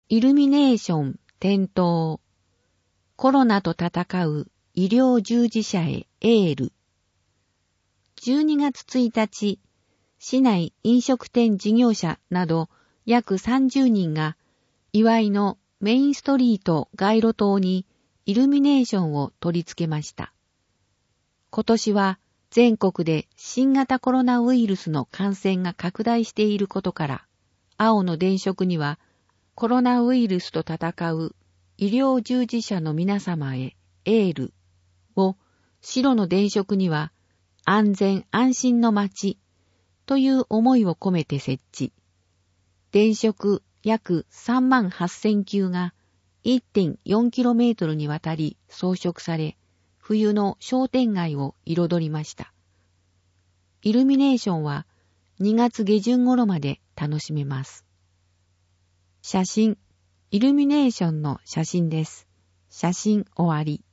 イルミネーション点灯。コロナと戦う医療従事者へエール。12月1日、市内飲食店事業者など約30人が、祝いのメインストリート街路灯にイルミネーションを取り付けました。今年は全国で新型コロナウイルスの感染が拡大していることから、青の電飾にはコロナウイルスと戦う医療従事者の皆様へエールを、白の電飾には安全安心の街という思いを込めて設置。電飾約3万8000球が 1.4km にわたり装飾され、冬の商店街を彩りました。イルミネーションは2月下旬頃まで楽しめます。写真、イルミネーションの写真です。写真終わり。